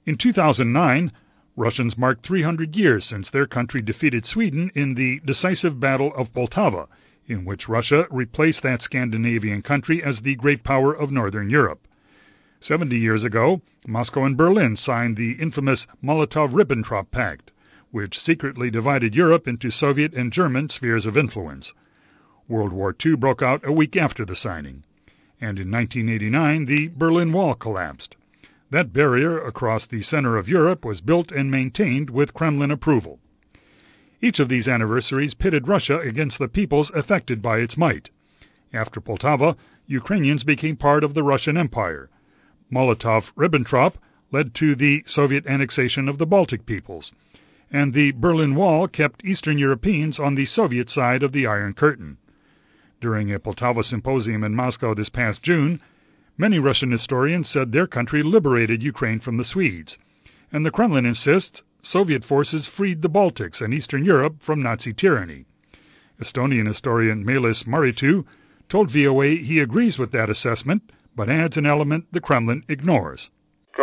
In 2009, Russians marked 300 years since their country defeated Sweden in the decisive Battle of Poltava, in which Russia replaced that Scandinavian country as the great power of Northern Europe. 70 years ago, Moscow and Berlin signed the infamous Molotov-Ribbentrop Pact, which secretly divided Europe into Soviet and German spheres of influence. World War II broke out a week after the signing, and in 1989 the Berlin Wall collapsed. That barrier across the center of Europe was built and maintained with Kremlin approval. Each of these anniversaries pitted Russia against the peoples affected by its might. After Poltava, Ukrainians became part of the Russian Empire. Molotov-Ribbentrop led to the Soviet annexation of the Baltic peoples, and the Berlin Wall kept Eastern Europeans on the Soviet side of the Iron Curtain. During a Poltava symposium in Moscow this past June, many Russian historians said their country liberated Ukraine from the Swedes, and the Kremlin insists Soviet forces freed the Baltics and Eastern Europe from Nazi tyranny. Estonian historian Meelis Mariju told VOA he agrees with that assessment, but adds an element the Kremlin ignores.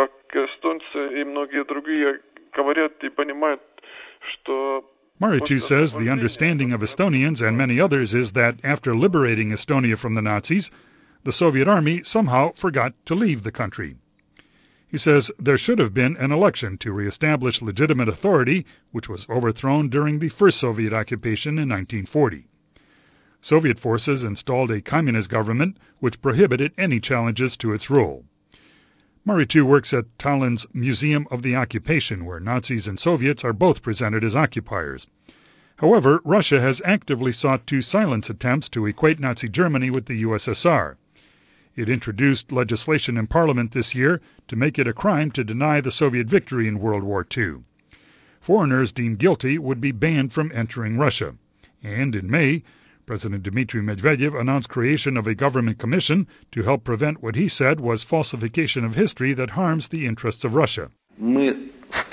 Mariju says the understanding of Estonians and many others is that after liberating Estonia from the Nazis, the Soviet army somehow forgot to leave the country. He says there should have been an election to reestablish legitimate authority, which was overthrown during the first Soviet occupation in 1940. Soviet forces installed a communist government which prohibited any challenges to its rule. Mariju works at Tallinn's Museum of the Occupation, where Nazis and Soviets are both presented as occupiers. However, Russia has actively sought to silence attempts to equate Nazi Germany with the USSR. It introduced legislation in Parliament this year to make it a crime to deny the Soviet victory in World War II. Foreigners deemed guilty would be banned from entering Russia. And in May, President Dmitry Medvedev announced creation of a government commission to help prevent what he said was falsification of history that harms the interests of Russia. Mr.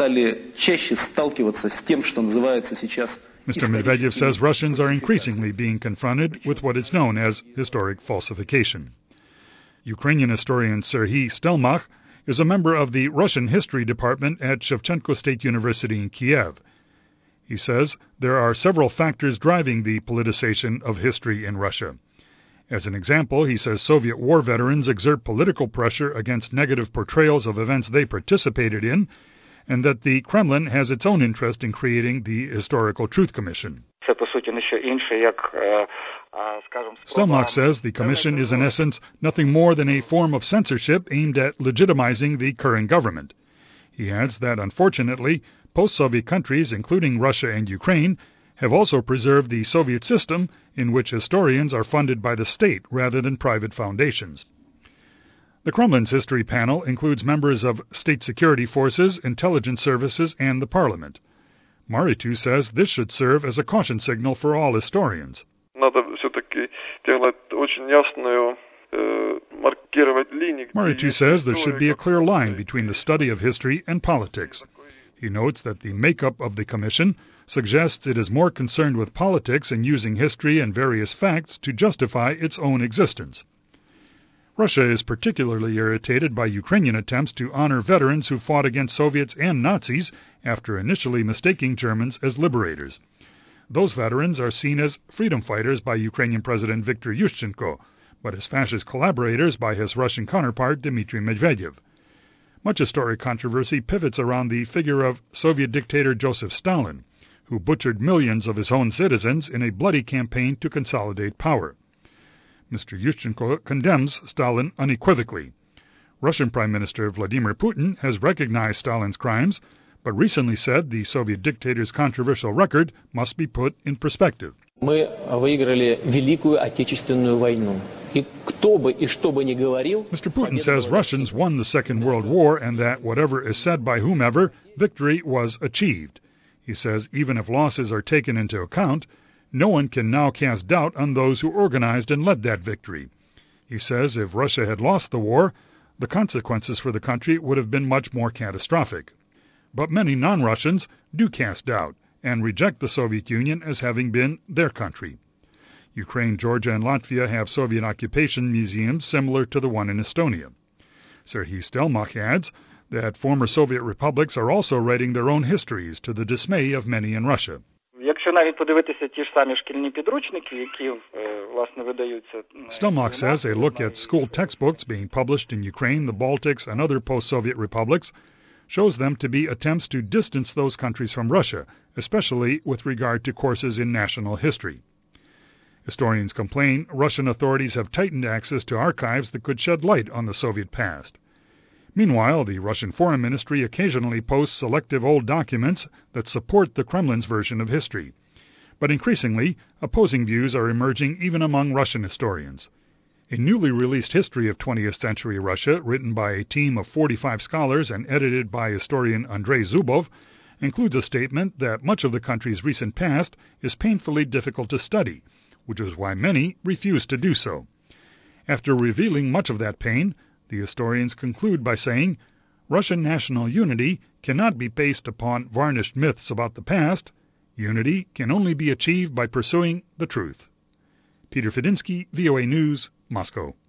Medvedev says Russians are increasingly being confronted with what is known as historic falsification. Ukrainian historian Serhiy Stelmach is a member of the Russian History Department at Shevchenko State University in Kiev. He says there are several factors driving the politicization of history in Russia. As an example, he says Soviet war veterans exert political pressure against negative portrayals of events they participated in, and that the Kremlin has its own interest in creating the Historical Truth Commission. Stelmach says the commission is in essence nothing more than a form of censorship aimed at legitimizing the current government. He adds that, unfortunately, post-Soviet countries, including Russia and Ukraine, have also preserved the Soviet system in which historians are funded by the state rather than private foundations. The Kremlin's history panel includes members of state security forces, intelligence services, and the parliament. Mariju says this should serve as a caution signal for all historians. Mariju says there should be a clear line between the study of history and politics. He notes that the makeup of the commission suggests it is more concerned with politics and using history and various facts to justify its own existence. Russia is particularly irritated by Ukrainian attempts to honor veterans who fought against Soviets and Nazis after initially mistaking Germans as liberators. Those veterans are seen as freedom fighters by Ukrainian President Viktor Yushchenko, but as fascist collaborators by his Russian counterpart Dmitry Medvedev. Much historic controversy pivots around the figure of Soviet dictator Joseph Stalin, who butchered millions of his own citizens in a bloody campaign to consolidate power. Mr. Yushchenko condemns Stalin unequivocally. Russian Prime Minister Vladimir Putin has recognized Stalin's crimes, but recently said the Soviet dictator's controversial record must be put in perspective. Mr. Putin says Russians won the Second World War and that whatever is said by whomever, victory was achieved. He says even if losses are taken into account, no one can now cast doubt on those who organized and led that victory. He says if Russia had lost the war, the consequences for the country would have been much more catastrophic. But many non-Russians do cast doubt and reject the Soviet Union as having been their country. Ukraine, Georgia, and Latvia have Soviet occupation museums similar to the one in Estonia. Serhiy Stelmach adds that former Soviet republics are also writing their own histories to the dismay of many in Russia. Stelmach says a look at school textbooks being published in Ukraine, the Baltics, and other post-Soviet republics shows them to be attempts to distance those countries from Russia, especially with regard to courses in national history. Historians complain Russian authorities have tightened access to archives that could shed light on the Soviet past. Meanwhile, the Russian Foreign Ministry occasionally posts selective old documents that support the Kremlin's version of history. But increasingly, opposing views are emerging even among Russian historians. A newly released history of 20th century Russia, written by a team of 45 scholars and edited by historian Andrei Zubov, includes a statement that much of the country's recent past is painfully difficult to study, which is why many refuse to do so. After revealing much of that pain, the historians conclude by saying, Russian national unity cannot be based upon varnished myths about the past. Unity can only be achieved by pursuing the truth. Peter Fedinsky, VOA News, Moscow.